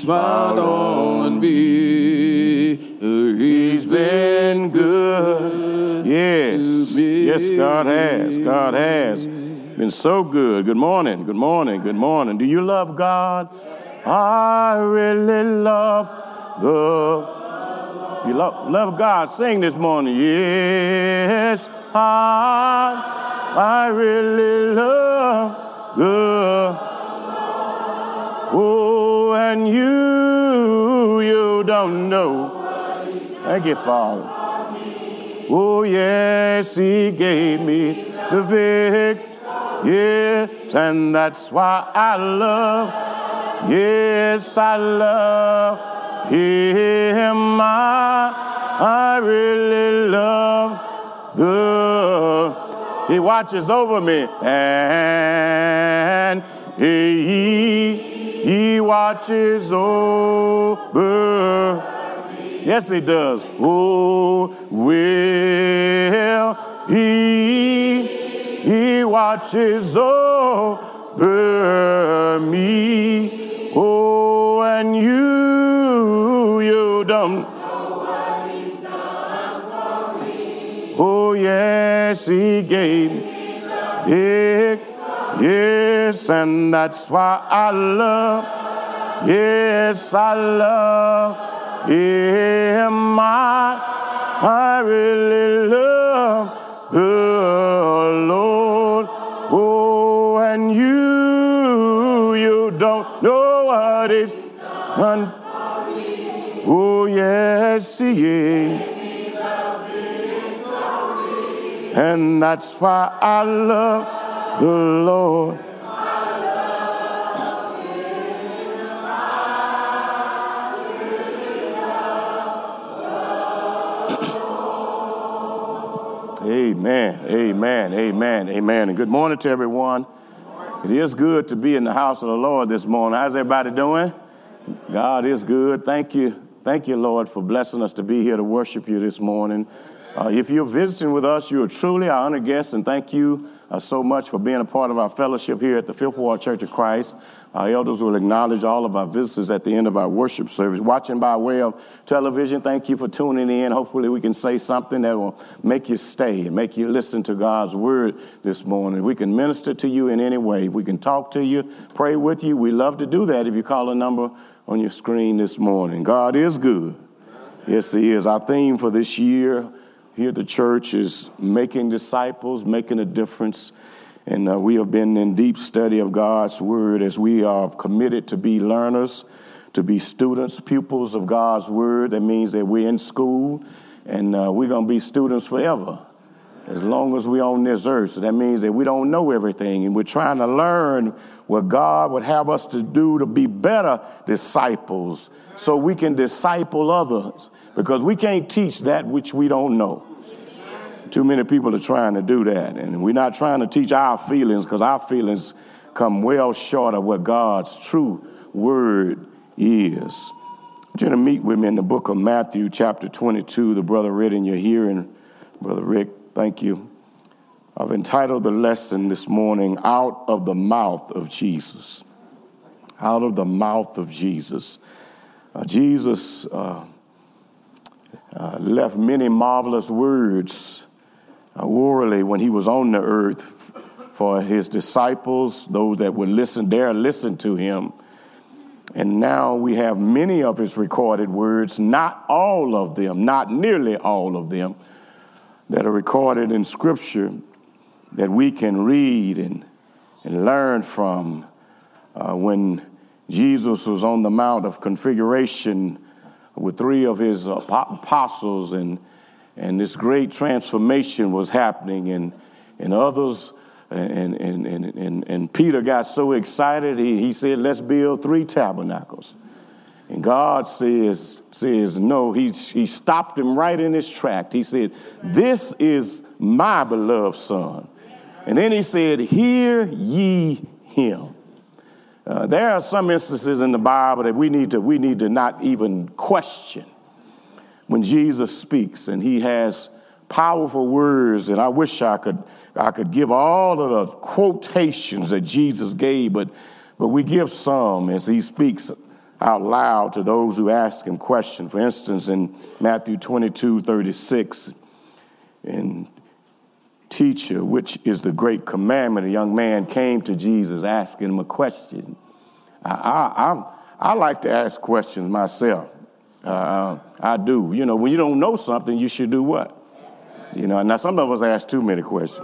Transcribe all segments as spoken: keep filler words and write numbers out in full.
smiled on me. He's been good. Yes, to me. yes, God has. God has been so good. Good morning, good morning, good morning. Do you love God? I really love the. You love, love God. Sing this morning. Yes, I, I really love the. Oh, and you, you don't know. Thank you, Father. Oh, yes, he gave me the victory. Yes, and that's why I love. Yes, I love him. I, I really love the. He watches over me, and he, he watches over. Yes, he does. Oh, will he, he watches over me. Oh, and you, you don't know what he's done for me. Oh, yes, he gave me it. Yes, and that's why I love. Yes, I love him. I, I really love the Lord. Oh, and you, you don't know what is done. Oh, yes, he is. And that's why I love the Lord. Amen, amen, amen, amen. And good morning to everyone. It is good to be in the house of the Lord this morning. How's everybody doing? God is good. Thank you. Thank you, Lord, for blessing us to be here to worship you this morning. Uh, if you're visiting with us, you are truly our honored guest, and thank you uh, so much for being a part of our fellowship here at the Fifth Ward Church of Christ. Our elders will acknowledge all of our visitors at the end of our worship service. Watching by way of television, thank you for tuning in. Hopefully we can say something that will make you stay and make you listen to God's word this morning. We can minister to you in any way. We can talk to you, pray with you. We love to do that if you call a number on your screen this morning. God is good. Yes, he is. Our theme for this year here at the church is making disciples, making a difference. And uh, we have been in deep study of God's word as we are committed to be learners, to be students, pupils of God's word. That means that we're in school and uh, we're going to be students forever as long as we're on this earth. So that means that we don't know everything and we're trying to learn what God would have us to do to be better disciples so we can disciple others, because we can't teach that which we don't know. Too many people are trying to do that, and we're not trying to teach our feelings, because our feelings come well short of what God's true word is. You're going to meet with me in the book of Matthew, chapter twenty-two. The brother read in your hearing. Brother Rick, thank you. I've entitled the lesson this morning, Out of the Mouth of Jesus. Out of the mouth of Jesus. Uh, Jesus uh, uh, left many marvelous words Uh, orally when he was on the earth for his disciples, those that would listen, dare listen to him. And now we have many of his recorded words, not all of them, not nearly all of them, that are recorded in Scripture that we can read and, and learn from. Uh, when Jesus was on the Mount of Configuration with three of his apostles, and And this great transformation was happening, and and others, and and and and, and Peter got so excited, he, he said, let's build three tabernacles. And God says, says no, he, he stopped him right in his track. He said, this is my beloved son. And then he said, hear ye him. Uh, there are some instances in the Bible that we need to we need to not even question. When Jesus speaks and he has powerful words, and I wish I could I could give all of the quotations that Jesus gave, but but we give some as he speaks out loud to those who ask him questions. For instance, in Matthew twenty-two thirty-six, in Teacher, which is the great commandment, a young man came to Jesus asking him a question. I, I, I, I like to ask questions myself. Uh, I do. You know, when you don't know something, you should do what? You know, now some of us ask too many questions.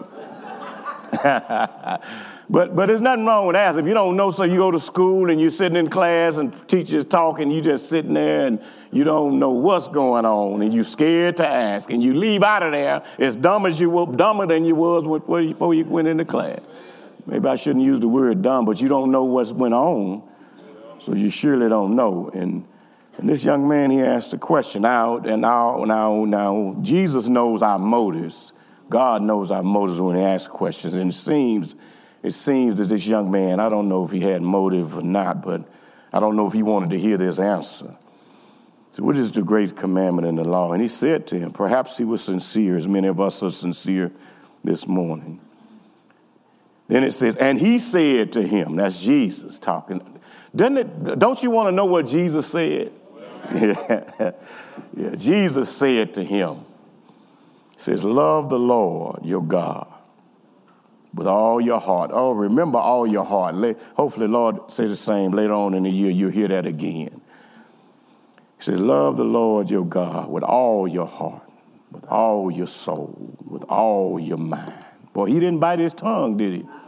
But but there's nothing wrong with that. If you don't know, so you go to school and you're sitting in class and teachers talking, you just sitting there and you don't know what's going on and you're scared to ask and you leave out of there as dumb as you were, dumber than you was before you, before you went into class. Maybe I shouldn't use the word dumb, but you don't know what's went on, so you surely don't know. And and this young man, he asked a question. Now and now now now Jesus knows our motives. God knows our motives when he asks questions, and it seems. It seems that this young man, I don't know if he had motive or not, but I don't know if he wanted to hear this answer. So what is the great commandment in the law? And he said to him, perhaps he was sincere, as many of us are sincere this morning. Then it says, and he said to him, that's Jesus talking. Doesn't it, don't you want to know what Jesus said? Yeah. Yeah. Jesus said to him, he says, love the Lord your God with all your heart. Oh, remember all your heart. Hopefully, Lord says the same later on in the year. You'll hear that again. He says, love the Lord your God with all your heart, with all your soul, with all your mind. Boy, he didn't bite his tongue, did he?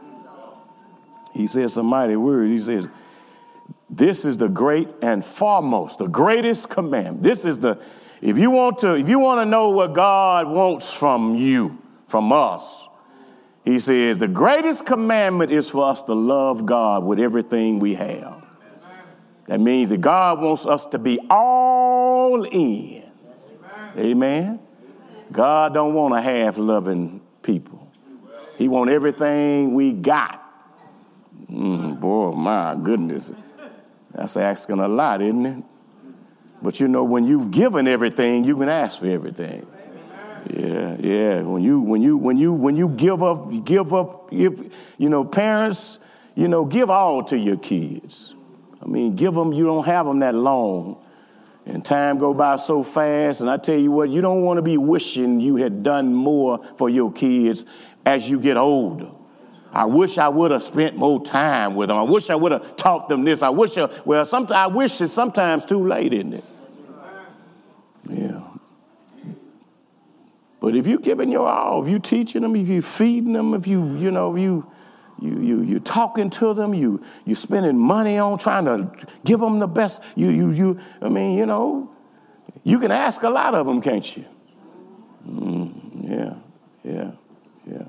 He said some mighty words. He says, this is the great and foremost, the greatest commandment. This is the, if you want to, if you want to know what God wants from you, from us, he says, the greatest commandment is for us to love God with everything we have. That means that God wants us to be all in. Amen. God don't want a half-loving people. He wants everything we got. Mm, boy, my goodness. That's asking a lot, isn't it? But you know, when you've given everything, you can ask for everything. Yeah, yeah. When you when you when you when you give up, give up. Give, you know, parents, you know, give all to your kids. I mean, give them. You don't have them that long, and time go by so fast. And I tell you what, you don't want to be wishing you had done more for your kids as you get older. I wish I would have spent more time with them. I wish I would have taught them this. I wish. I, well, sometimes I wish it's sometimes too late, isn't it? Yeah. But if you're giving your all, if you're teaching them, if you're feeding them, if you, you know, you, you, you, you're talking to them, you, you're spending money on trying to give them the best, you, you, you, I mean, you know, you can ask a lot of them, can't you? Mm, yeah, yeah, yeah.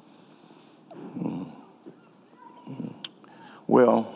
Mm, mm. Well,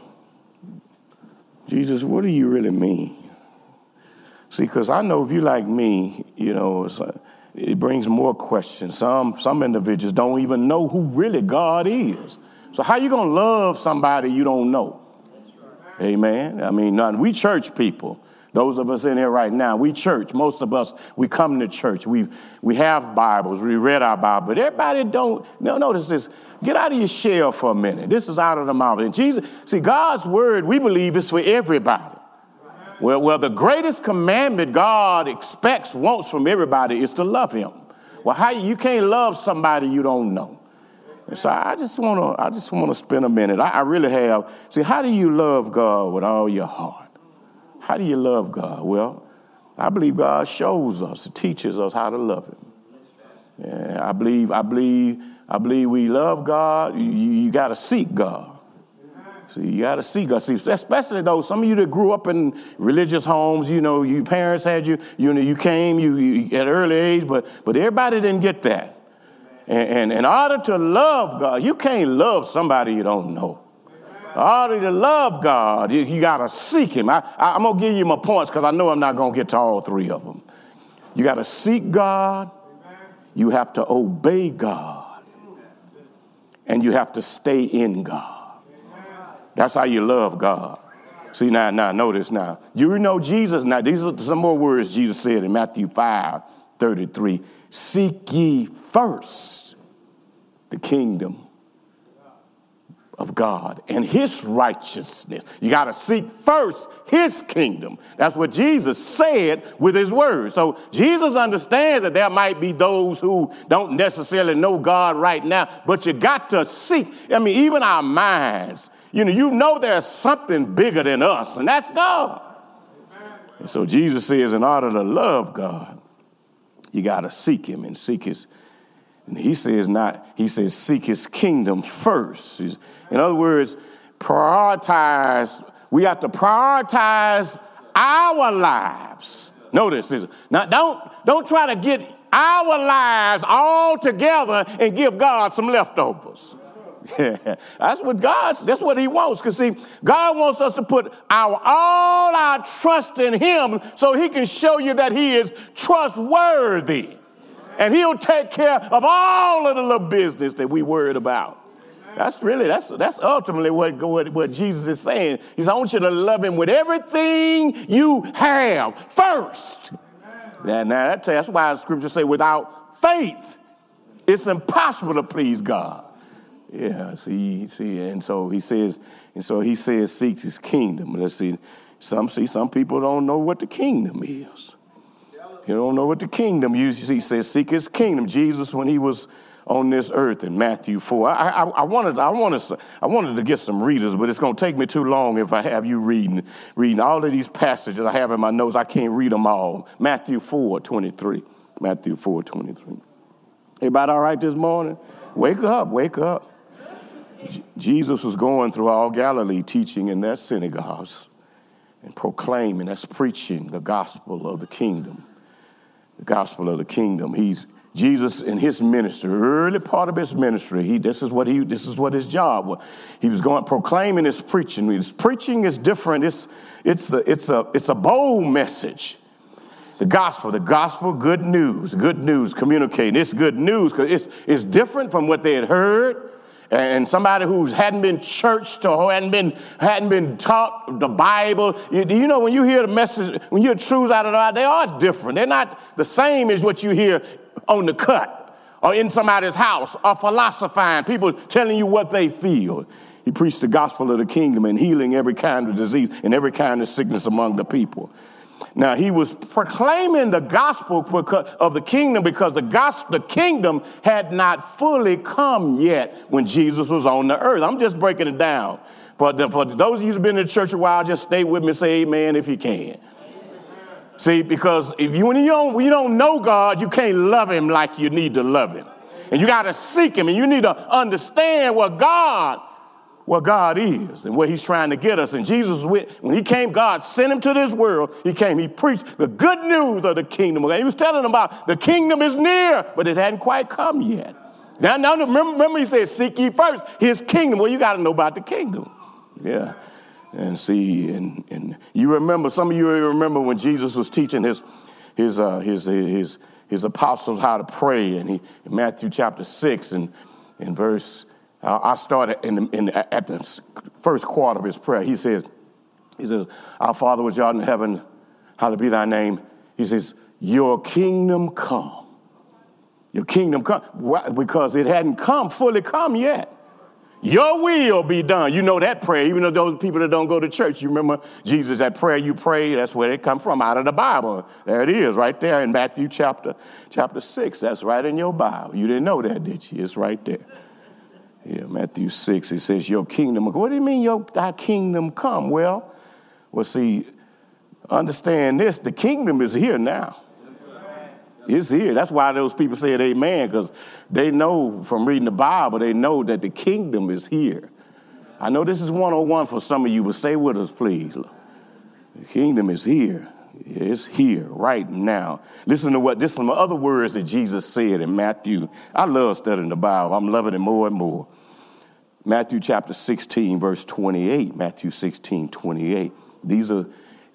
Jesus, what do you really mean? See, because I know if you're like me, you know, it's like, it brings more questions. Some some individuals don't even know who really God is. So how you going to love somebody you don't know? Right. Amen. I mean, none. We church people. Those of us in here right now, we church. Most of us, we come to church. We we have Bibles. We read our Bible. But everybody don't. No, notice this. Get out of your shell for a minute. This is out of the mouth. And Jesus, see, God's word, we believe, is for everybody. Well, well, the greatest commandment God expects, wants from everybody is to love him. Well, how you, you can't love somebody you don't know. And so I just want to, I just want to spend a minute. I, I really have. See, how do you love God with all your heart? How do you love God? Well, I believe God shows us, teaches us how to love him. Yeah, I believe, I believe, I believe we love God. You, you got to seek God. See, you got to see God. See, especially though some of you that grew up in religious homes, you know, your parents had you, you know, you came you, you at an early age, but but everybody didn't get that. And, and in order to love God, you can't love somebody you don't know. In order to love God, you, you got to seek him. I, I, I'm going to give you my points because I know I'm not going to get to all three of them. You got to seek God. You have to obey God. And you have to stay in God. That's how you love God. See, now, now, notice now. You know Jesus, now, these are some more words Jesus said in Matthew five thirty-three. Seek ye first the kingdom of God and his righteousness. You got to seek first his kingdom. That's what Jesus said with his word. So Jesus understands that there might be those who don't necessarily know God right now, but you got to seek. I mean, even our minds, you know, you know there's something bigger than us, and that's God. And so Jesus says in order to love God, you got to seek him and seek his And he says not, he says seek his kingdom first. In other words, prioritize, we have to prioritize our lives. Notice this. Now don't, don't try to get our lives all together and give God some leftovers. Yeah, that's what God's, that's what he wants. Because see, God wants us to put our all our trust in him so he can show you that he is trustworthy. And he'll take care of all of the little business that we worried about. That's really, that's that's ultimately what, what, what Jesus is saying. He says, I want you to love him with everything you have first. Now, now that, that's why the scriptures say without faith, it's impossible to please God. Yeah, see, see, and so he says, and so he says, seek his kingdom. Let's see, some see some people don't know what the kingdom is. You don't know what the kingdom is. He says, seek his kingdom. Jesus, when he was on this earth in Matthew four, I, I, I wanted, I wanted, I wanted to get some readers, but it's going to take me too long if I have you reading, reading all of these passages I have in my notes. I can't read them all. Matthew four twenty-three. Matthew four twenty-three. Everybody all right this morning? Wake up, wake up. J- Jesus was going through all Galilee, teaching in their synagogues and proclaiming, that's preaching the gospel of the kingdom. The gospel of the kingdom. He's Jesus in his ministry, early part of his ministry. He this is what he this is what his job was. He was going proclaiming his preaching. His preaching is different. It's it's a it's a it's a bold message. The gospel, the gospel, good news, good news, communicating. It's good news because it's it's different from what they had heard. And somebody who hadn't been churched or hadn't been hadn't been taught the Bible, you, you know, when you hear the message, when you hear truths out of the Bible, they are different. They're not the same as what you hear on the cut or in somebody's house or philosophizing, people telling you what they feel. He preached the gospel of the kingdom and healing every kind of disease and every kind of sickness among the people. Now, he was proclaiming the gospel of the kingdom because the gospel, the kingdom had not fully come yet when Jesus was on the earth. I'm just breaking it down. For, the, for those of you who've been in the church a while, just stay with me and say amen if you can. See, because if you, when, you don't, when you don't know God, you can't love him like you need to love him. And you got to seek him, and you need to understand what God what God is and what he's trying to get us. And Jesus, when he came, God sent him to this world. He came, he preached the good news of the kingdom. He was telling them about the kingdom is near, but it hadn't quite come yet. Now, now remember, remember he said, seek ye first his kingdom. Well, you got to know about the kingdom. Yeah. And see, and, and you remember, some of you remember when Jesus was teaching his, his, uh, his, his, his apostles how to pray. And he, in Matthew chapter six and in verse Uh, I started in, in, at the first quarter of his prayer. He says, he says, our Father which art in heaven, hallowed be thy name. He says, your kingdom come. Your kingdom come. Why? Because it hadn't come, fully come yet. Your will be done. You know that prayer, even though those people that don't go to church, you remember Jesus, that prayer you pray, that's where it come from, out of the Bible. There it is, right there in Matthew chapter, chapter six. That's right in your Bible. You didn't know that, did you? It's right there. Yeah, Matthew six, it says, your kingdom. What do you mean, your thy kingdom come? Well, well, see, understand this. The kingdom is here now. It's here. That's why those people said amen, because they know from reading the Bible, they know that the kingdom is here. I know this is one oh one for some of you, but stay with us, please. The kingdom is here. It's here right now. Listen to what, this is some other words that Jesus said in Matthew. I love studying the Bible. I'm loving it more and more. Matthew chapter sixteen, verse twenty-eight. Matthew sixteen, twenty-eight. These are,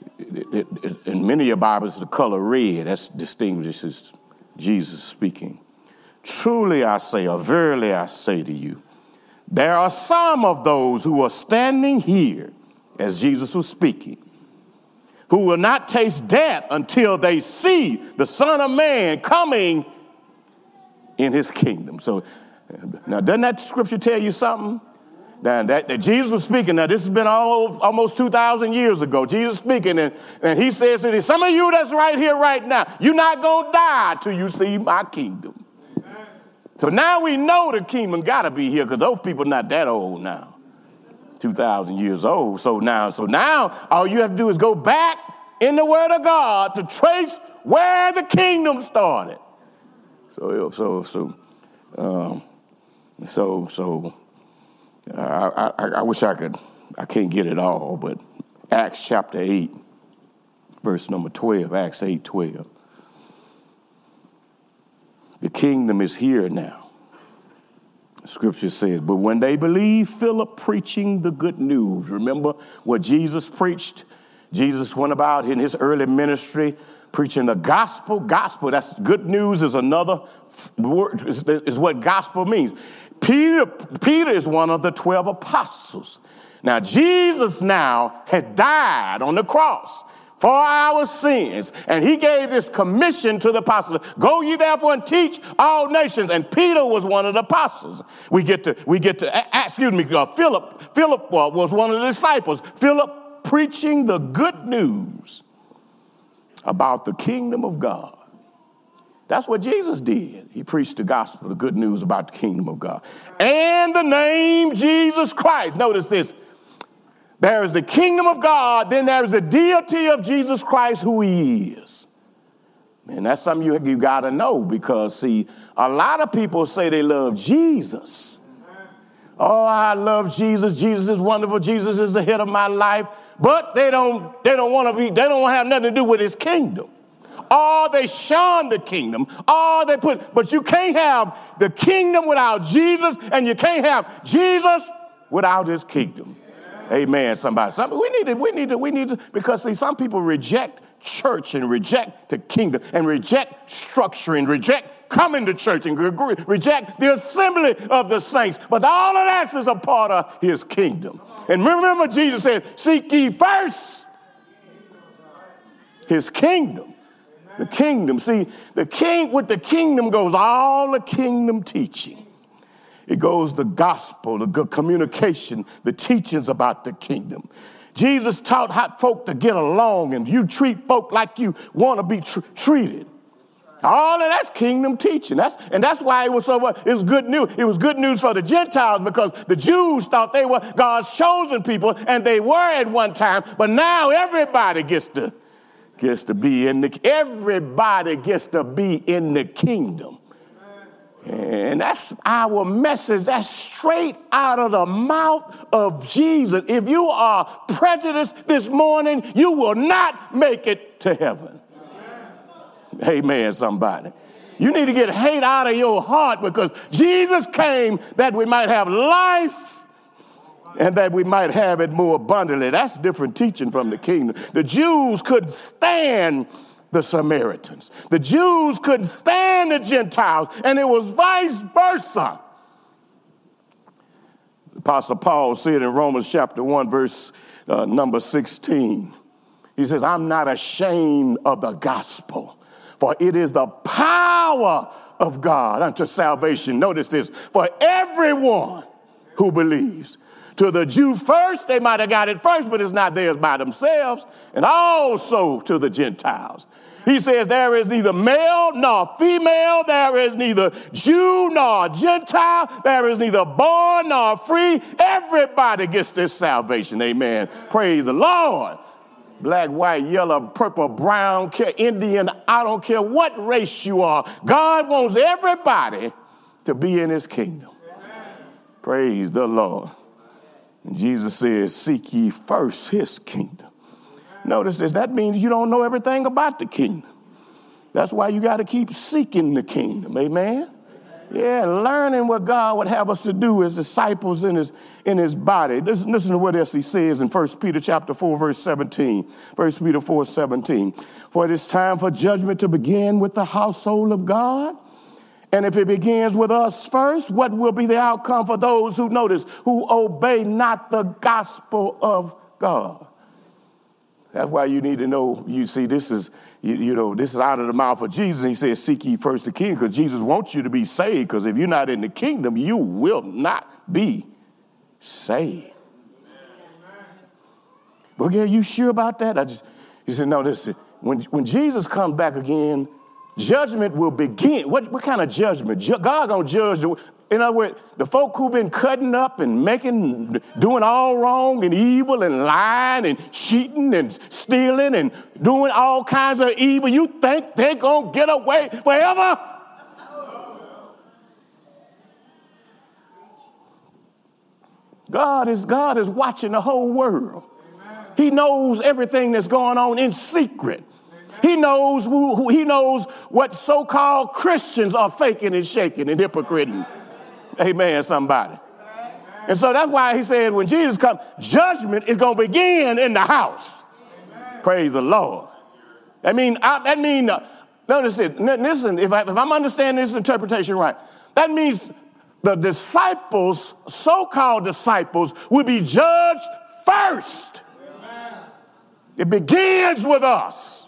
in many of your Bibles, the color red. That distinguishes Jesus speaking. Truly I say, or verily I say to you, there are some of those who are standing here, as Jesus was speaking, who will not taste death until they see the Son of Man coming in his kingdom. So now, doesn't that scripture tell you something? Now, that, that Jesus was speaking. Now, this has been all, almost two thousand years ago. Jesus speaking, and, and he says to some of you that's right here right now, you're not going to die till you see my kingdom. Amen. So now we know the kingdom got to be here because those people not that old now, two thousand years old. So now, so now all you have to do is go back in the Word of God to trace where the kingdom started. So, so, so, um, so, so. Uh, I, I, I wish I could, I can't get it all, but Acts chapter eight, verse number twelve, Acts eight, twelve. The kingdom is here now. The scripture says, but when they believed Philip preaching the good news, remember what Jesus preached? Jesus went about in his early ministry preaching the gospel. Gospel, that's good news is another word, is, is what gospel means. Peter, Peter is one of the twelve apostles. Now, Jesus now had died on the cross for our sins, and he gave this commission to the apostles. Go ye therefore and teach all nations. And Peter was one of the apostles. We get to, we get to, excuse me, uh, Philip, Philip was one of the disciples. Philip preaching the good news about the kingdom of God. That's what Jesus did. He preached the gospel, the good news about the kingdom of God. And the name Jesus Christ. Notice this. There is the kingdom of God, then there is the deity of Jesus Christ, who he is. And that's something you, you got to know because, see, a lot of people say they love Jesus. Oh, I love Jesus. Jesus is wonderful. Jesus is the head of my life. But they don't, they don't want to be, they don't have nothing to do with his kingdom. Or they shun the kingdom, or they put, but you can't have the kingdom without Jesus, and you can't have Jesus without his kingdom. Amen, Amen somebody. Some, we need to, we need to, we need to, because see, some people reject church and reject the kingdom and reject structure and reject coming to church and reject the assembly of the saints. But all of that is a part of his kingdom. And remember, Jesus said, seek ye first his kingdom. The kingdom. See, the king, with the kingdom goes all the kingdom teaching. It goes the gospel, the good communication, the teachings about the kingdom. Jesus taught how folk to get along, and you treat folk like you want to be tr- treated. All of that's kingdom teaching. That's, and that's why it was so much, it was good news. It was good news for the Gentiles because the Jews thought they were God's chosen people, and they were at one time, but now everybody gets to gets to be in the, everybody gets to be in the kingdom. And that's our message. That's straight out of the mouth of Jesus. If you are prejudiced this morning, you will not make it to heaven. Amen, somebody. You need to get hate out of your heart because Jesus came that we might have life and that we might have it more abundantly. That's different teaching from the kingdom. The Jews couldn't stand the Samaritans. The Jews couldn't stand the Gentiles, and it was vice versa. Apostle Paul said in Romans chapter one, verse uh, number sixteen, he says, I'm not ashamed of the gospel, for it is the power of God unto salvation. Notice this, for everyone who believes. To the Jew first, they might have got it first, but it's not theirs by themselves. And also to the Gentiles. He says there is neither male nor female. There is neither Jew nor Gentile. There is neither born nor free. Everybody gets this salvation. Amen. Praise the Lord. Black, white, yellow, purple, brown, Indian, I don't care what race you are. God wants everybody to be in his kingdom. Praise the Lord. And Jesus says, seek ye first his kingdom. Notice this, that means you don't know everything about the kingdom. That's why you got to keep seeking the kingdom, amen? Yeah, learning what God would have us to do as disciples in his, in his body. Listen, listen to what else he says in First Peter chapter four, verse seventeen. First Peter four, seventeen. For it is time for judgment to begin with the household of God. And if it begins with us first, what will be the outcome for those who, notice, who obey not the gospel of God? That's why you need to know, you see, this is, you, you know, this is out of the mouth of Jesus. He says, seek ye first the kingdom, because Jesus wants you to be saved, because if you're not in the kingdom, you will not be saved. Well, Gary, you sure about that? I just, he said, no, listen, when, when Jesus comes back again, judgment will begin. What, what kind of judgment? Ju- God gonna judge the, in other words, the folk who've been cutting up and making, doing all wrong and evil and lying and cheating and stealing and doing all kinds of evil, you think they're gonna get away forever? God is, God is watching the whole world. He knows everything that's going on in secret. He knows who, who he knows what so-called Christians are faking and shaking and hypocriting. Amen, somebody. And so that's why he said when Jesus comes, judgment is going to begin in the house. Praise the Lord. I mean, I, that means, uh, notice it. Listen, if, I, if I'm understanding this interpretation right, that means the disciples, so-called disciples, will be judged first. It begins with us.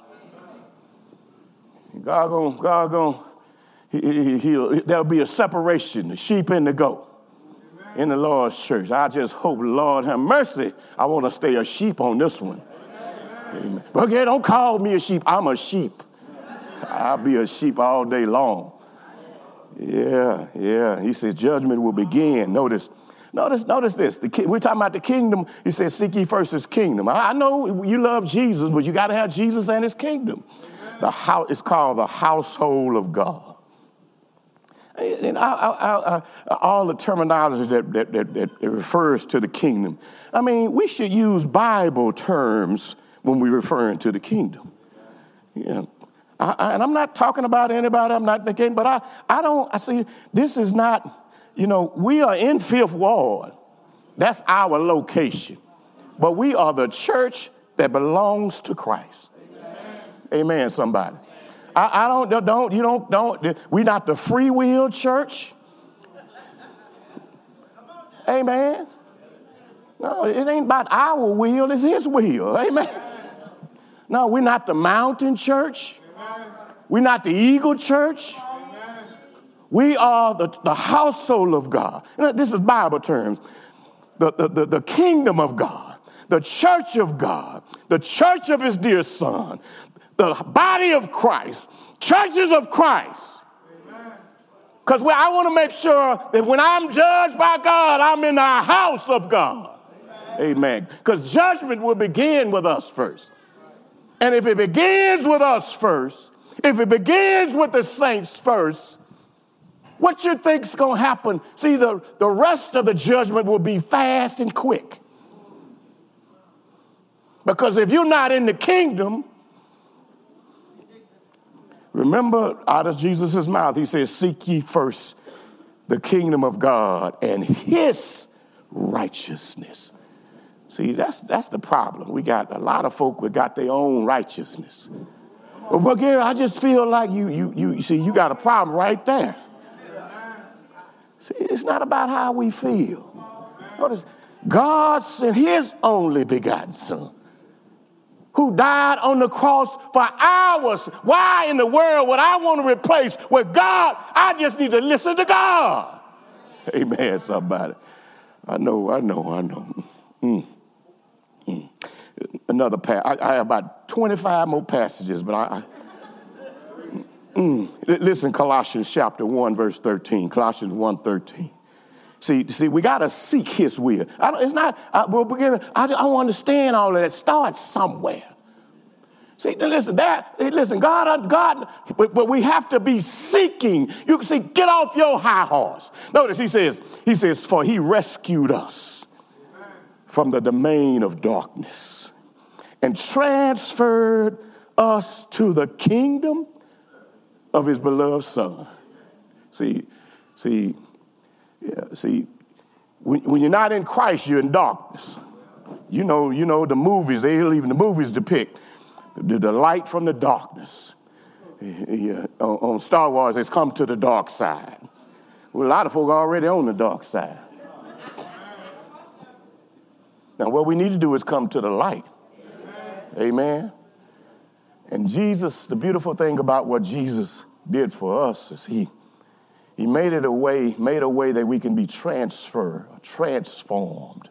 God gonna, God gonna, he, he, he'll, there'll be a separation, the sheep and the goat, Amen. In the Lord's church. I just hope, Lord, have mercy. I want to stay a sheep on this one. Amen. Amen. But again, don't call me a sheep. I'm a sheep. I'll be a sheep all day long. Yeah, yeah. He says judgment will begin. Notice, notice, notice this. The, we're talking about the kingdom. He says, seek ye first his kingdom. I, I know you love Jesus, but you got to have Jesus and his kingdom. The house, it's called the household of God. And I, I, I, all the terminology that, that, that, that refers to the kingdom. I mean, we should use Bible terms when we're referring to the kingdom. Yeah. I, I, and I'm not talking about anybody. I'm not thinking, but I, I don't, I see, this is not, you know, we are in Fifth Ward. That's our location. But we are the church that belongs to Christ. Amen, somebody. I, I don't, don't, you don't, don't, we're not the free will church. Amen. No, it ain't about our will, it's his will. Amen. No, we're not the mountain church. We're not the eagle church. We are the, the household of God. This is Bible terms. The, the, the, the kingdom of God, the church of God, the church of his dear son, the body of Christ, churches of Christ. Because I want to make sure that when I'm judged by God, I'm in the house of God. Amen. Because judgment will begin with us first. And if it begins with us first, if it begins with the saints first, what you think's going to happen? See, the, the rest of the judgment will be fast and quick. Because if you're not in the kingdom, remember, out of Jesus' mouth, he says, seek ye first the kingdom of God and his righteousness. See, that's that's the problem. We got a lot of folk who got their own righteousness. Well, well, Gary, I just feel like you, you, you, see, you got a problem right there. See, it's not about how we feel. Notice, God sent his only begotten son, who died on the cross for hours. Why in the world would I want to replace with God? I just need to listen to God. Amen, somebody. I know, I know, I know. Mm. Mm. Another passage. I, I have about twenty-five more passages, but I... I mm. Listen, Colossians chapter one, verse thirteen. Colossians one, thirteen. See, see, we got to seek his will. I don't, it's not, I, I don't understand all of that. Start somewhere. See, listen, that, listen, God, God, but, but we have to be seeking. You can see, get off your high horse. Notice he says, he says, for he rescued us from the domain of darkness and transferred us to the kingdom of his beloved son. See, see, yeah, see, when, when you're not in Christ, you're in darkness. You know, you know, the movies, they'll even the movies depict the, the light from the darkness. Yeah, on, on Star Wars, it's come to the dark side. Well, a lot of folk are already on the dark side. Now, what we need to do is come to the light. Amen. And Jesus, the beautiful thing about what Jesus did for us is he, He made it a way, made a way that we can be transferred, transformed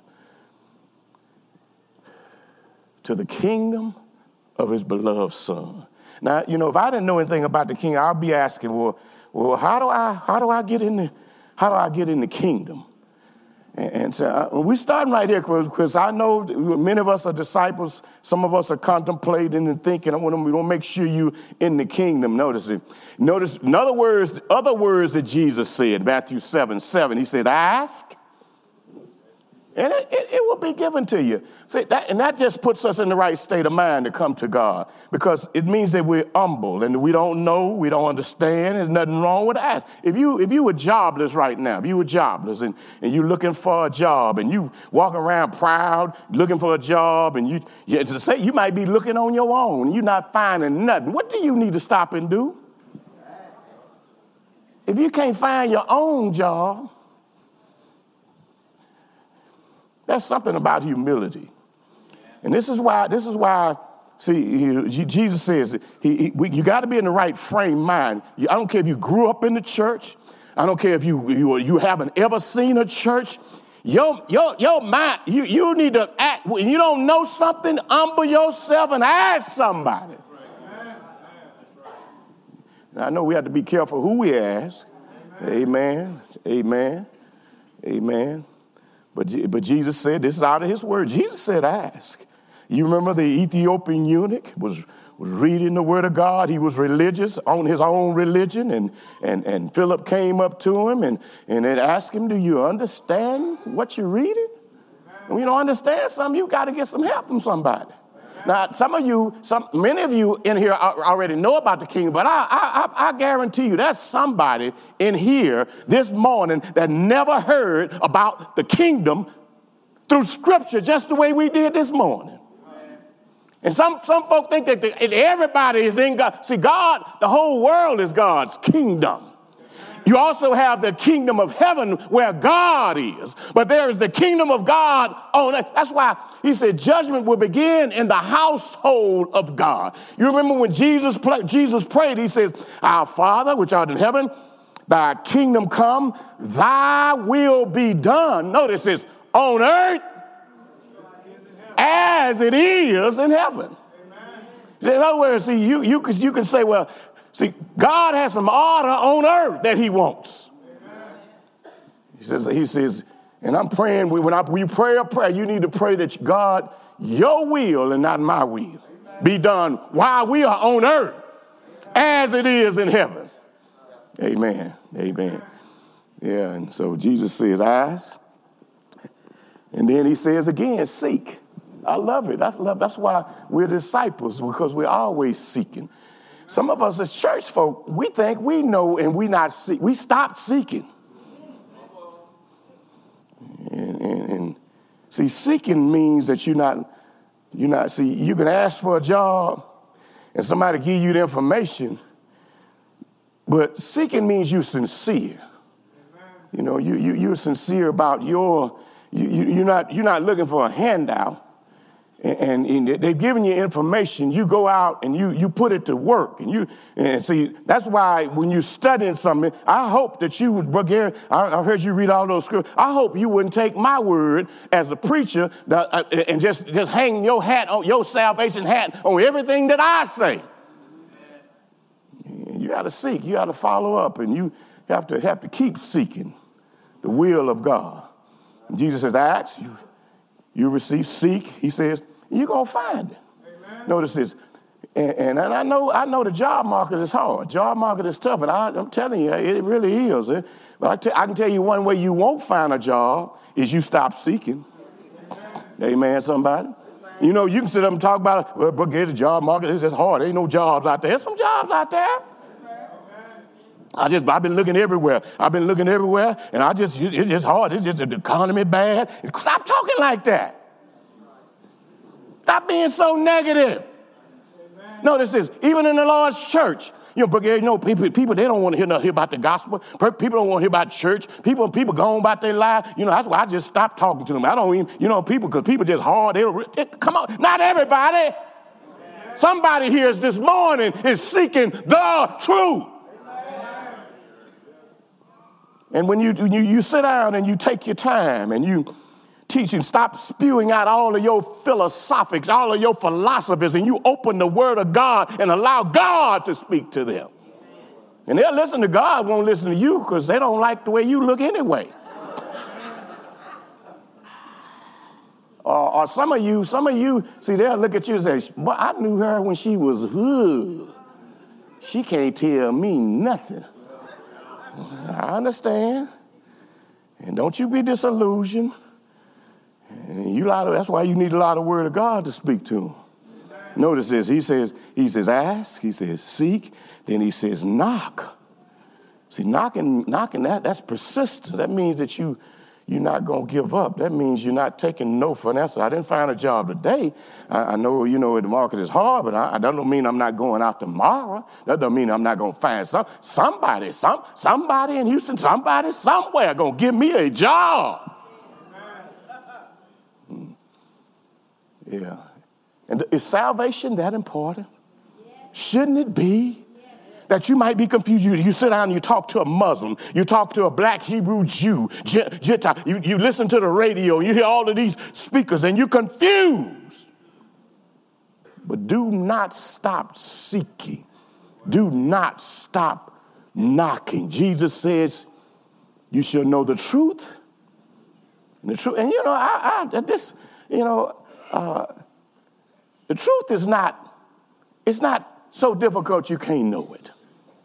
to the kingdom of his beloved Son. Now, you know, if I didn't know anything about the kingdom, I'd be asking, well, well, how do I, how do I get in the, how do I get in the kingdom? And, and so uh, we're starting right here because I know many of us are disciples. Some of us are contemplating and thinking. I want to, we want to make sure you in the kingdom. Notice it. Notice, in other words, other words that Jesus said, Matthew seven, seven. He said, ask, and it, it, it will be given to you. See, that, and that just puts us in the right state of mind to come to God, because it means that we're humble and we don't know, we don't understand. There's nothing wrong with ask. If you if you were jobless right now, if you were jobless and, and you're looking for a job and you walking around proud looking for a job, and you, you to say you might be looking on your own and you're not finding nothing. What do you need to stop and do? If you can't find your own job, that's something about humility. And this is why, this is why, see, Jesus says, he, he, we, you got to be in the right frame of mind. I don't care if you grew up in the church. I don't care if you you, you haven't ever seen a church. Your, your, your mind, you, you need to act. When you don't know something, humble yourself and ask somebody. Now, I know we have to be careful who we ask. Amen. Amen. Amen. But, but Jesus said, this is out of his word. Jesus said, ask. You remember the Ethiopian eunuch was, was reading the word of God. He was religious, on his own religion. And, and, and Philip came up to him and, and it asked him, do you understand what you're reading? And when you don't understand something, you got to get some help from somebody. Now, some of you, some, many of you in here already know about the kingdom, but I, I, I guarantee you there's somebody in here this morning that never heard about the kingdom through scripture just the way we did this morning. And some, some folk think that the, everybody is in God. See, God, the whole world is God's kingdom. You also have the kingdom of heaven where God is. But there is the kingdom of God on earth. That's why he said judgment will begin in the household of God. You remember when Jesus, play, Jesus prayed, he says, our Father, which art in heaven, thy kingdom come, thy will be done. Notice this, on earth as it is in heaven. In other words, see, you, you, can, you can say, well, see, God has some order on earth that he wants. He says, he says, and I'm praying, when, I, when you pray a prayer, you need to pray that God, your will and not my will be done while we are on earth as it is in heaven. Amen. Amen. Yeah, and so Jesus says, ask. And then he says again, seek. I love it. That's love. That's why we're disciples, because we're always seeking. Some of us as church folk, we think we know and we not see. We stop seeking. And, and, and see, seeking means that you're not, you're not, see, you can ask for a job and somebody give you the information, but seeking means you're sincere. You know, you, you, you're sincere about your, you, you, you're not, you're not looking for a handout. And, and they've given you information. You go out and you you put it to work. And you and see, that's why when you're studying something, I hope that you would, Brother Gary, I, I heard you read all those scriptures. I hope you wouldn't take my word as a preacher that, and just, just hang your hat on your salvation hat on everything that I say. You got to seek. You got to follow up, and you have to have to keep seeking the will of God. And Jesus says, ask, you, you receive, seek. He says, you're going to find it. Amen. Notice this. And, and, and I know I know the job market is hard. Job market is tough, and I, I'm telling you, it really is. But I, t- I can tell you one way you won't find a job is you stop seeking. Amen, Amen somebody? Amen. You know, you can sit up and talk about it. Well, but get the job market, it's just hard. There ain't no jobs out there. There's some jobs out there. I just, I've been looking everywhere. I've been looking everywhere, and I just, it's just hard. It's just the economy bad. Stop talking like that. Stop being so negative. Amen. Notice this, even in the Lord's church, you know, you know, people, people they don't want to hear, hear about the gospel. People don't want to hear about church. People, people go on about their life. You know, that's why I just stopped talking to them. I don't even, you know, people, because people just hard. They don't, they, come on, not everybody. Amen. Somebody here this morning is seeking the truth. And when you, you, you sit down and you take your time and you teach and stop spewing out all of your philosophics, all of your philosophies, and you open the word of God and allow God to speak to them. And they'll listen to God, won't listen to you because they don't like the way you look anyway. Or, or some of you, some of you, see, they'll look at you and say, "But I knew her when she was hood. She can't tell me nothing." I understand. And don't you be disillusioned. And you lot of, that's why you need a lot of word of God to speak to them. Notice this. He says, he says, ask. He says, seek. Then he says, knock. See, knocking, knocking that, that's persistence. That means that you, you're not going to give up. That means you're not taking no for an answer. I didn't find a job today. I, I know, you know, the market is hard, but I, that don't mean I'm not going out tomorrow. That don't mean I'm not going to find some, somebody, some, somebody in Houston, somebody somewhere going to give me a job. Yeah. And is salvation that important? Shouldn't it be? That you might be confused. You, you sit down and you talk to a Muslim. You talk to a black Hebrew Jew. Gentile. You, you listen to the radio. You hear all of these speakers and you're confused. But do not stop seeking. Do not stop knocking. Jesus says, you shall know the truth. And the truth. And you know, I, I this, you know, uh, the truth is not, it's not so difficult you can't know it.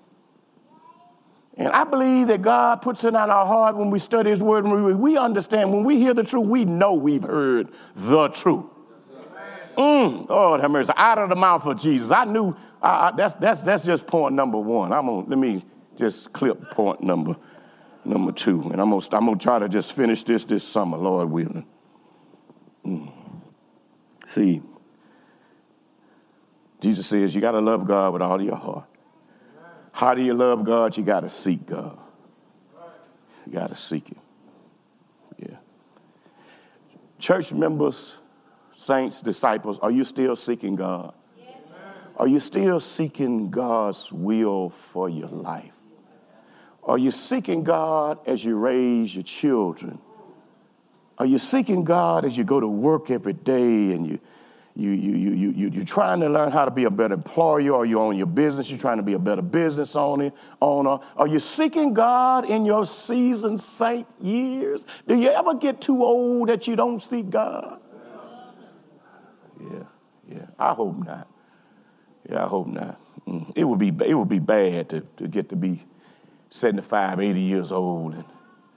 And I believe that God puts it on our heart when we study his word. And we, we understand when we hear the truth, we know we've heard the truth. Mm, Lord have mercy. Out of the mouth of Jesus. I knew uh, that's that's that's just point number one. I'm gonna let me just clip point number number two, and I'm gonna I'm gonna try to just finish this this summer, Lord willing. Mm. See, Jesus says you got to love God with all your heart. How do you love God? You got to seek God. You got to seek him. Yeah. Church members, saints, disciples, are you still seeking God? Yes. Are you still seeking God's will for your life? Are you seeking God as you raise your children? Are you seeking God as you go to work every day and you You, you, you, you, you, you're trying to learn how to be a better employer, or you own your business, you're trying to be a better business owner, owner. Are you seeking God in your seasoned saint years? Do you ever get too old that you don't seek God? Yeah, yeah, I hope not. Yeah, I hope not. Mm. It would be it would be bad to, to get to be seventy-five, eighty years old. And,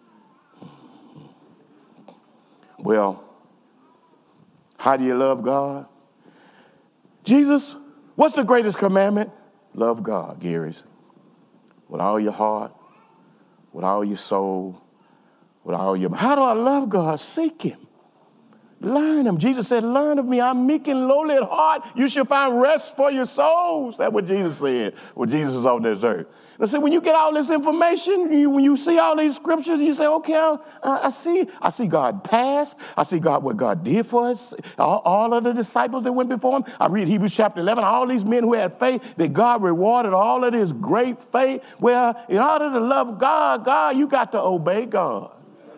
well, how do you love God? Jesus, what's the greatest commandment? Love God, Gary's. With all your heart, with all your soul, with all your... How do I love God? Seek him. Learn him. Jesus said, learn of me. I'm meek and lowly at heart. You shall find rest for your souls. That's what Jesus said when Jesus was on this earth. And so when you get all this information, you, when you see all these scriptures, you say, okay, I, I see. I see God past. I see God, what God did for us. All, all of the disciples that went before him. I read Hebrews chapter eleven. All these men who had faith, that God rewarded all of this great faith. Well, in order to love God, God, you got to obey God.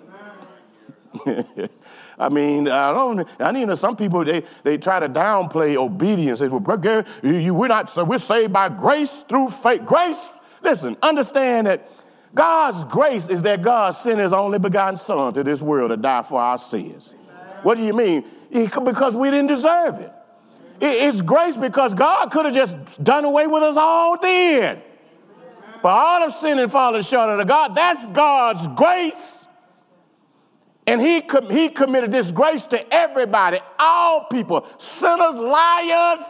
I mean, I don't. I mean, some people they they try to downplay obedience. They say, "Well, Gary, you, you, we're not. So we're saved by grace through faith." Grace. Listen, understand that God's grace is that God sent his only begotten Son to this world to die for our sins. What do you mean? Because we didn't deserve it. It's grace because God could have just done away with us all then. But all of sin and fallen short of the God. That's God's grace. And he, com- he committed this grace to everybody, all people, sinners, liars.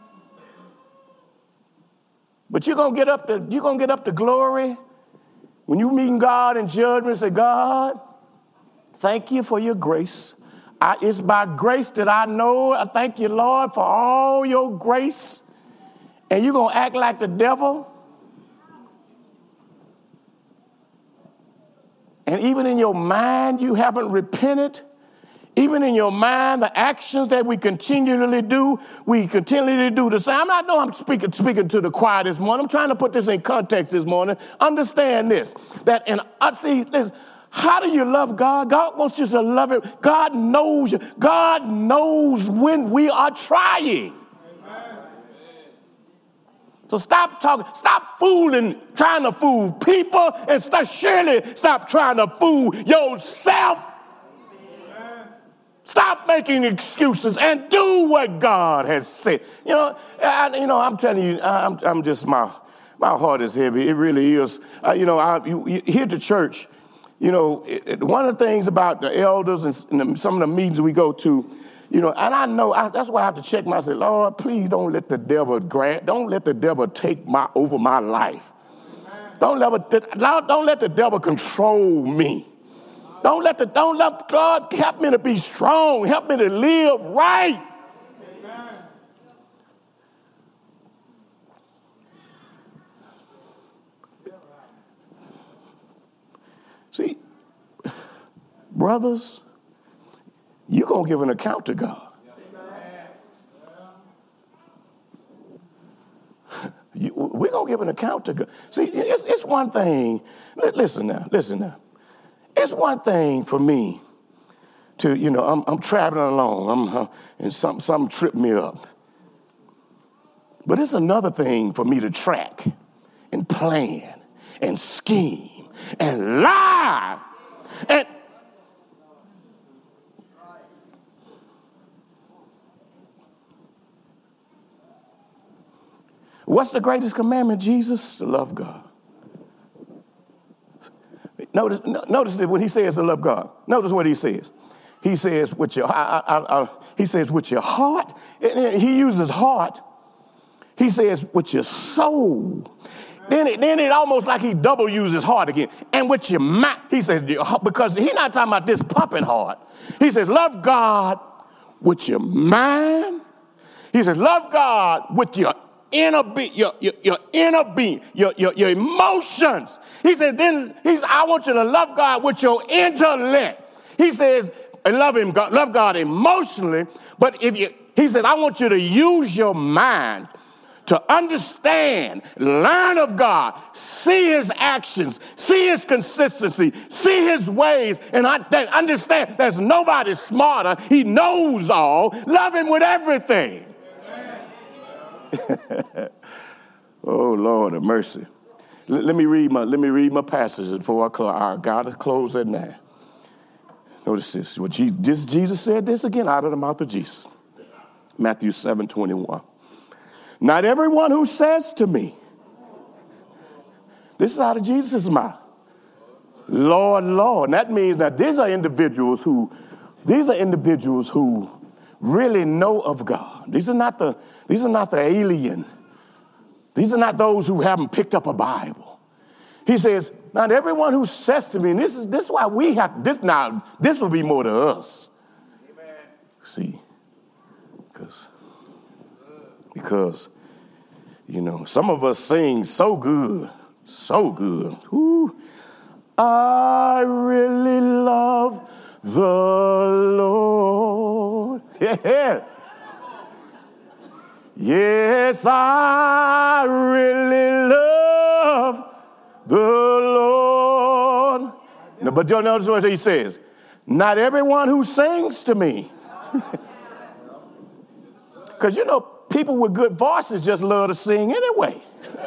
But you're gonna get up to you're gonna get up to glory when you meet God in judgment. Say, God, thank you for your grace. I, it's by grace that I know. I thank you, Lord, for all your grace. And you're gonna act like the devil. And even in your mind, you haven't repented. Even in your mind, the actions that we continually do, we continually do the same. I'm not, no, I'm speaking, speaking to the choir this morning. I'm trying to put this in context this morning. Understand this, that in, uh, see, this, how do you love God? God wants you to love Him. God knows you. God knows when we are trying. Amen. So stop talking, stop fooling, trying to fool people, and start, surely stop trying to fool yourself. Stop making excuses and do what God has said. You know, I, you know, I'm telling you, I'm, I'm just, my, my heart is heavy. It really is. Uh, you know, I, you, you, here at the church, you know, it, it, one of the things about the elders and, and the, some of the meetings we go to, you know, and I know, I, that's why I have to check myself. Lord, please don't let the devil grant, don't let the devil take my over my life. Don't let, don't let the devil control me. Don't let the, don't let God help me to be strong. Help me to live right. Amen. See, brothers, you're going to give an account to God. You, we're going to give an account to God. See, it's, it's one thing. Listen now, listen now. It's one thing for me to, you know, I'm, I'm traveling along, I'm, uh, and something, something tripped me up. But it's another thing for me to track and plan and scheme and lie. And what's the greatest commandment, Jesus? To love God. Notice, notice that when he says to love God, notice what he says. He says with your, I, I, I, he says with your heart. He uses heart. He says with your soul. Then it, then it almost like he double uses heart again. And with your mind, he says, because he's not talking about this pumping heart. He says, love God with your mind. He says, love God with your inner being, your, your, your inner being, your, your, your emotions. He says, then he's, I want you to love God with your intellect. He says, love him, God, love God emotionally, but if you, he says, I want you to use your mind to understand, learn of God, see his actions, see his consistency, see his ways, and I, that understand there's nobody smarter. He knows all. Love him with everything. Oh, Lord of mercy. L- let me read my let me read my passages before I close. Our God is closed at now. Notice this. What Jesus, this. Jesus said this again out of the mouth of Jesus. Matthew seven twenty-one. Not everyone who says to me, this is out of Jesus' mouth, Lord, Lord. And that means that these are individuals who, these are individuals who really know of God. These are not the, these are not the alien. These are not those who haven't picked up a Bible. He says, not everyone who says to me, and this is this is why we have this now, this will be more to us. Amen. See, because because you know, some of us sing so good, so good. Ooh, I really love the Lord. Yeah. Yes, I really love the Lord. No, but don't notice what he says. Not everyone who sings to me. Because, you know, people with good voices just love to sing anyway.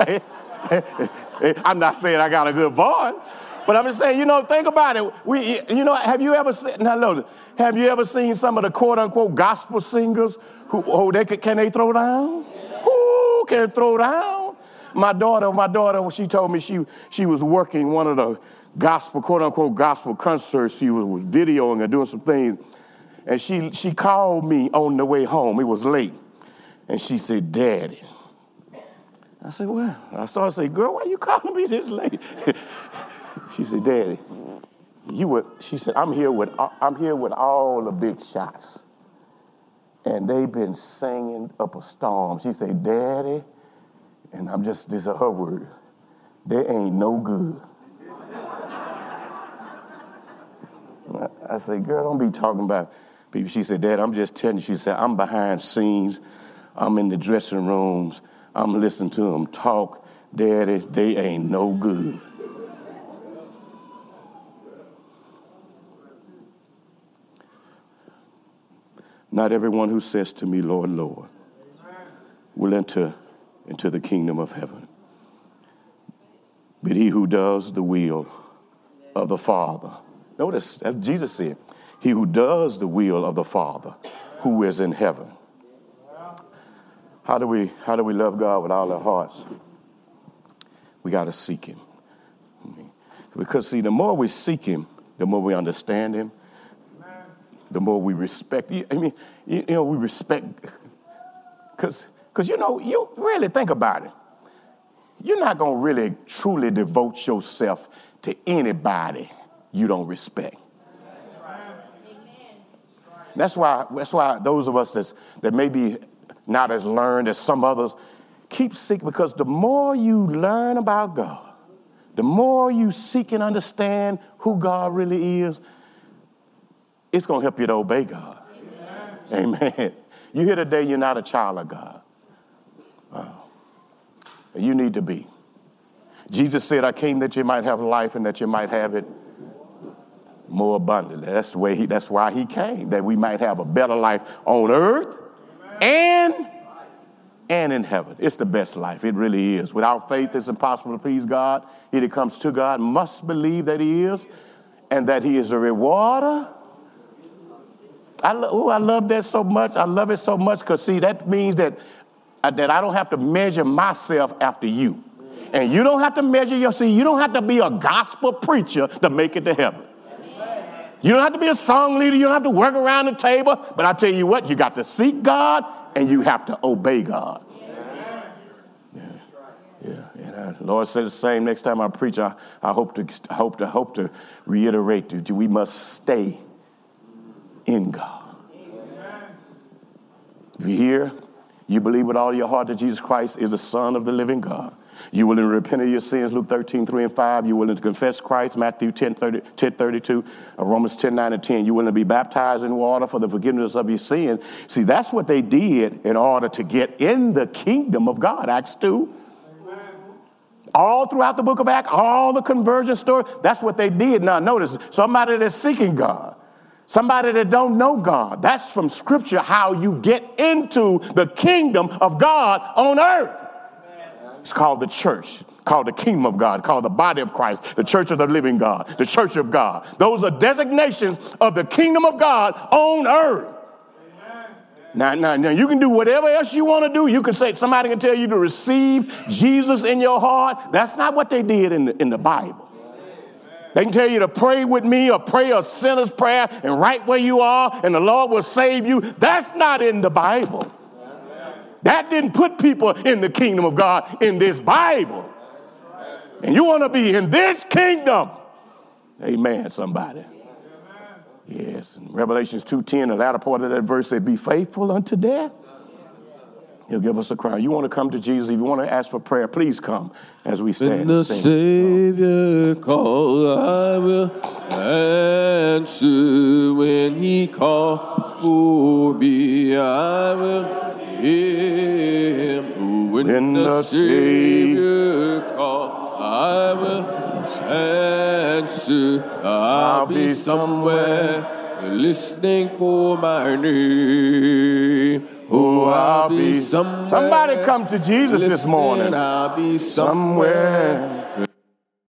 I'm not saying I got a good voice. But I'm just saying, you know, think about it. We, you know, have you ever seen, now look, have you ever seen some of the quote unquote gospel singers who, oh, they can, can they throw down? Who can throw down? My daughter, my daughter, she told me she, she was working one of the gospel, quote unquote gospel concerts. She was, was videoing and doing some things. And she, she called me on the way home. It was late. And she said, Daddy. I said, well, I started to say, girl, why you calling me this late? She said, Daddy, you were, she said, I'm here with, I'm here with all the big shots. And they've been singing up a storm. She said, Daddy, and I'm just, this is her word, they ain't no good. I said, girl, don't be talking about, People, she said, Dad, I'm just telling you. She said, I'm behind scenes. I'm in the dressing rooms. I'm listening to them talk. Daddy, they ain't no good. Not everyone who says to me, Lord, Lord, will enter into the kingdom of heaven, but he who does the will of the Father. Notice, as Jesus said, he who does the will of the Father who is in heaven. How do we, how do we love God with all our hearts? We got to seek him. Because, see, the more we seek him, the more we understand him, the more we respect. I mean, you know, we respect, because, because you know, you really think about it. You're not going to really truly devote yourself to anybody you don't respect. That's why, that's why those of us that's, that may be not as learned as some others keep seeking, because the more you learn about God, the more you seek and understand who God really is, it's going to help you to obey God. Amen. Amen. You here today, you're not a child of God. Wow. You need to be. Jesus said, I came that you might have life and that you might have it more abundantly. That's the way he, that's why he came, that we might have a better life on earth and, and in heaven. It's the best life. It really is. Without faith, it's impossible to please God. He that comes to God must believe that he is and that he is a rewarder. I, lo- ooh, I love that so much. I love it so much because, see, that means that, uh, that I don't have to measure myself after you. And you don't have to measure your, see, you don't have to be a gospel preacher to make it to heaven. You don't have to be a song leader. You don't have to work around the table. But I tell you what, you got to seek God and you have to obey God. Yeah, yeah. And uh, the Lord said the same. Next time I preach, I, I hope to I hope to hope to reiterate that we must stay in God. If you hear, you believe with all your heart that Jesus Christ is the Son of the living God. You willing to repent of your sins, Luke thirteen, three and five. You willing to confess Christ, Matthew ten, thirty, ten, thirty-two, Romans ten, nine and ten. You willing to be baptized in water for the forgiveness of your sin. See, that's what they did in order to get in the kingdom of God, Acts two. Amen. All throughout the book of Acts, all the conversion story, that's what they did. Now, notice, somebody that's seeking God, somebody that don't know God, that's from Scripture how you get into the kingdom of God on earth. It's called the church, called the kingdom of God, called the body of Christ, the church of the living God, the church of God. Those are designations of the kingdom of God on earth. Amen. Now, now, now, you can do whatever else you want to do. You can say, somebody can tell you to receive Jesus in your heart. That's not what they did in the, in the Bible. They can tell you to pray with me or pray a sinner's prayer and right where you are and the Lord will save you. That's not in the Bible. That didn't put people in the kingdom of God in this Bible. And you want to be in this kingdom. Amen, somebody. Yes, in Revelations two ten, the latter part of that verse said, be faithful unto death. He'll give us a crown. You want to come to Jesus, if you want to ask for prayer, please come as we stand. When the Savior calls, I will answer. When he calls for me, I will him. When, when the, the Savior calls, I will answer. I'll, I'll be somewhere listening for my name. Oh, I'll be somewhere. Somebody come to Jesus this morning. I'll be somewhere. somewhere.